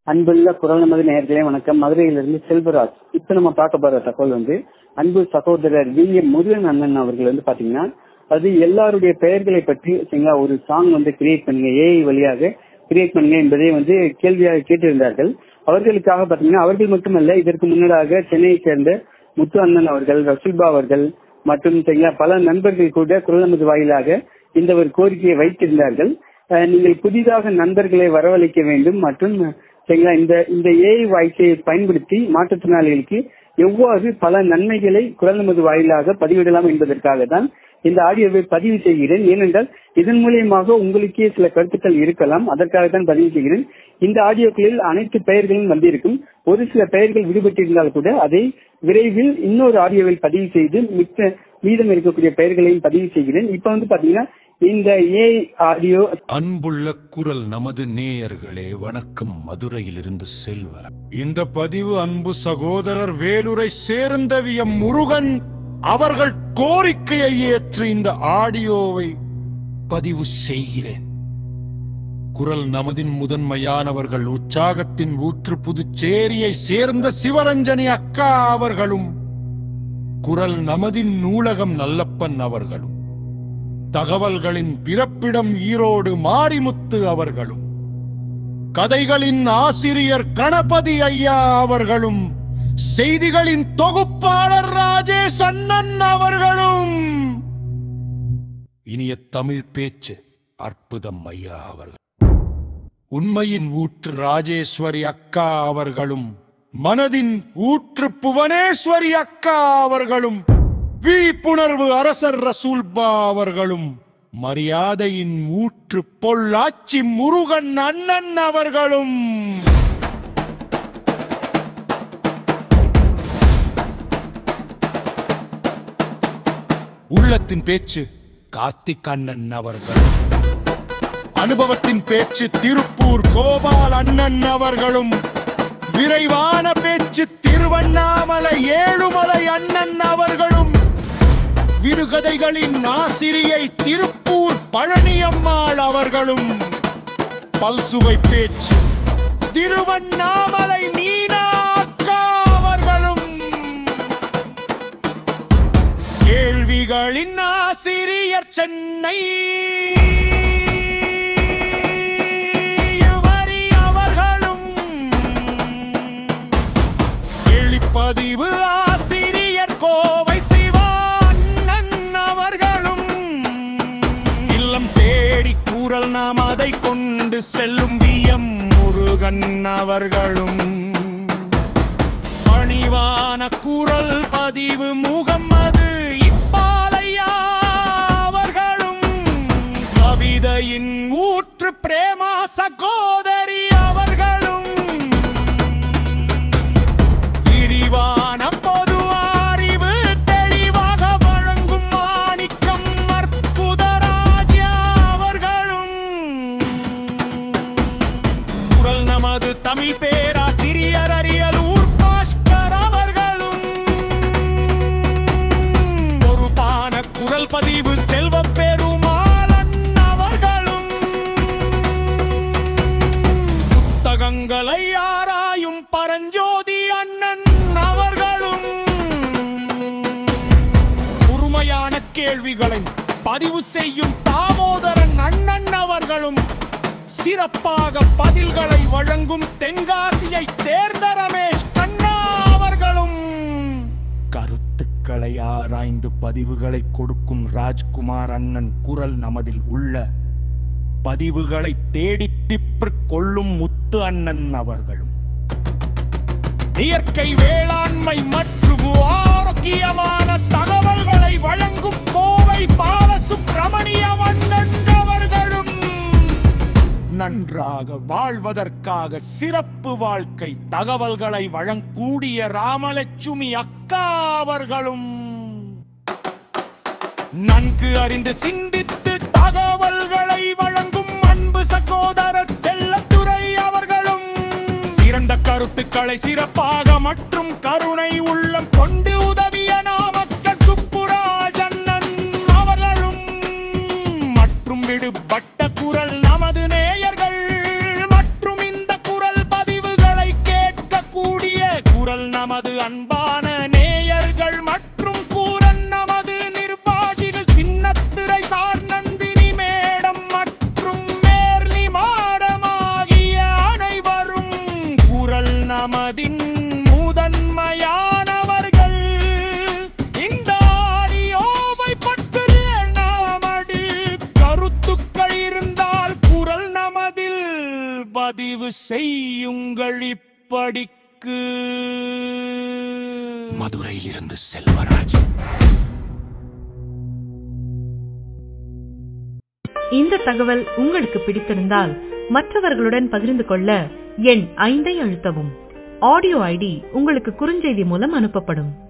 அன்புள்ள குரல் நமது நேயர்களே வணக்கம். மதுரையிலிருந்து செல்வராஜ். இப்ப நம்ம பார்க்க போற தகவல் அன்பு சகோதரர் விஎம் முருகன் அண்ணன் அவர்கள் பாத்தீங்கன்னா அது எல்லாருடைய பெயர்களை பற்றி ஒரு சாங் கிரியேட் பண்ணுங்க, ஏஐ வழியாக கிரியேட் பண்ணுங்க என்பதை கேள்வியாக கேட்டிருந்தார்கள். அவர்களுக்காக பாத்தீங்கன்னா அவர்கள் மட்டுமல்ல, இதற்கு முன்னதாக சென்னையை சேர்ந்த முத்து அண்ணன் அவர்கள், ரசூல்பா அவர்கள் மற்றும் பல நண்பர்கள் கூட குரல் நமது வாயிலாக இந்த ஒரு கோரிக்கையை வைத்திருந்தார்கள். நீங்கள் புதிதாக நண்பர்களை வரவழைக்க வேண்டும் மற்றும் இந்த ஏஐ வாய்ஸை பயன்படுத்தி மாற்றுத்திறனாளிகளுக்கு எவ்வாறு பல நன்மைகளை குரல் நமது வாயிலாக பதிவிடலாம் என்பதற்காக தான் இந்த ஆடியோவை பதிவு செய்கிறேன். ஏனென்றால் இதன் மூலியமாக உங்களுக்கே சில கருத்துக்கள் இருக்கலாம், அதற்காக தான் பதிவு செய்கிறேன். இந்த ஆடியோக்களில் அனைத்து பெயர்களும் வந்திருக்கும். ஒரு சில பெயர்கள் விடுபட்டிருந்தால் கூட அதை விரைவில் இன்னொரு ஆடியோவில் பதிவு செய்து மீதம் இருக்கக்கூடிய பெயர்களையும் பதிவு செய்கிறேன். இப்ப பாத்தீங்கன்னா இந்த ஏஐ ஆடியோ. அன்புள்ள குரல் நமது நேயர்களே வணக்கம். மதுரையிலிருந்து செல்வர். இந்த பதிவு அன்பு சகோதரர் வேலுரை சேர்ந்த விஎம் முருகன் அவர்கள் கோரிக்கையை ஏற்று இந்த ஆடியோவை பதிவு செய்கிறேன். குரல் நமதின் முதன்மையானவர்கள் உற்சாகத்தின் ஊற்று புதுச்சேரியை சேர்ந்த சிவரஞ்சனி அக்கா அவர்களும், குரல் நமதின் நூலகம் நல்லப்பன் அவர்களும், தகவல்களின் பிறப்பிடம் ஈரோடு மாரிமுத்து அவர்களும், கதைகளின் ஆசிரியர் கணபதி ஐயா அவர்களும், செய்திகளின் தொகுப்பாளர் ராஜேஷ் அண்ணன் அவர்களும், இனிய தமிழ் பேச்சு அற்புதம் ஐயா அவர்கள், உண்மையின் ஊற்று ராஜேஸ்வரி அக்கா அவர்களும், மனதின் ஊற்று புவனேஸ்வரி அக்கா அவர்களும், விழிப்புணர்வு அரசர் ரசூல்பா அவர்களும், மரியாதையின் ஊற்று பொள்ளாச்சி முருகன் அண்ணன் அவர்களும், உள்ளத்தின் பேச்சு கார்த்திக் அண்ணன் அவர்கள், அனுபவத்தின் பேச்சு திருப்பூர் கோபால் அண்ணன் அவர்களும், விரைவான பேச்சு திருவண்ணாமலை ஏழுமலை அண்ணன் அவர்களும், விடுகதைகளின் ஆசிரியை திருப்பூர் பழனியம்மாள் அவர்களும், பல்சுவை பேச்சு திருவண்ணாமலை மீனா அக்கா அவர்களும், கேள்விகளின் ஆசிரியர் சென்னை அவர்களும், எளிப்பதிவு ஆசிரியர் கோவை சிவா அண்ணன் அவர்களும், இல்லம் தேடி கூறல் நாம் அதை கொண்டு செல்லும் விஎம் முருகன் அவர்களும், பணிவான குரல் பதிவு முகம்மது இப்பாலையா அவர்களும், கவிதையின் ஊற்று பிரேமா சகோதரி அவர்களும், விரிவான பொது அறிவு தெளிவாக வழங்கும் மாணிக்கம் அற்புதராஜா அவர்களும், குரல் நமது தமிழ் பேராசிரியர் அரியலூர் பாஸ்கர் அவர்களும், பொறுப்பான குரல் பதிவு செல்வ பெருமாளன் அவர்களும், புத்தகங்களை ஆராயும் பரஞ்சோதி அண்ணன் அவர்களும், உரிமையான கேள்விகளை பதிவு செய்யும் தாமோதரன் அண்ணன் அவர்களும், சிறப்பாக பதில்களை வழங்கும் தென்காசியை சேர்ந்த ரமேஷ் கண்ணா அவர்களும், கருத்துக்களை ஆராய்ந்து பதிவுகளை கொடுக்கும் ராஜ்குமார் அண்ணன் குரல் நமதில் உள்ள பதிவுகளை தேடி டிப்பு கொள்ளும் முத்து அண்ணன் அவர்களும், இயற்கை வேளாண்மை மற்றும் ஆரோக்கியமான தகவல்களை வழங்கும் கோவை பாலசுப்பிரமணியம் அண்ணன் அவர்களும், நன்றாக வாழ்வதற்காக சிறப்பு வாழ்க்கை தகவல்களை வழங்கக்கூடிய ராமலட்சுமி அக்கா அவர்களும், நன்கு அறிந்து சிந்தித்து தகவல்களை வழங்கும் அன்பு சகோதரர் செல்லத்துறை அவர்களும், சிறந்த கருத்துக்களை சிறப்பாக மற்றும் கருணை உள்ளம் கொண்டு உதவிய நாமக்கல் சுப்புராஜ் அண்ணன் அவர்களும், மற்றும் விடுபட்ட குரல் நமது நேயர்கள் மற்றும் இந்த குரல் பதிவுகள் அன்பான நேயர்கள் மற்றும் கூரன் நமது நிர்வாகிகள் சின்னத்திரை சார் நந்தினி மேடம் மற்றும் மேர்லி மாடமாகிய அனைவரும் குரல் நமதின் முதன்மையானவர்கள். இந்த ஆடியோவை பற்றி நாமடி கருத்துக்கள் இருந்தால் குரல் நமதில் பதிவு செய்யுங்கள். இப்படிக்கு மதுரையிலிருந்து செல்வராஜ். இந்த தகவல் உங்களுக்கு பிடித்திருந்தால் மற்றவர்களுடன் பகிர்ந்து கொள்ள எண் 5 அழுத்தவும். ஆடியோ ஐடி உங்களுக்கு குறுஞ்செய்தி மூலம் அனுப்பப்படும்.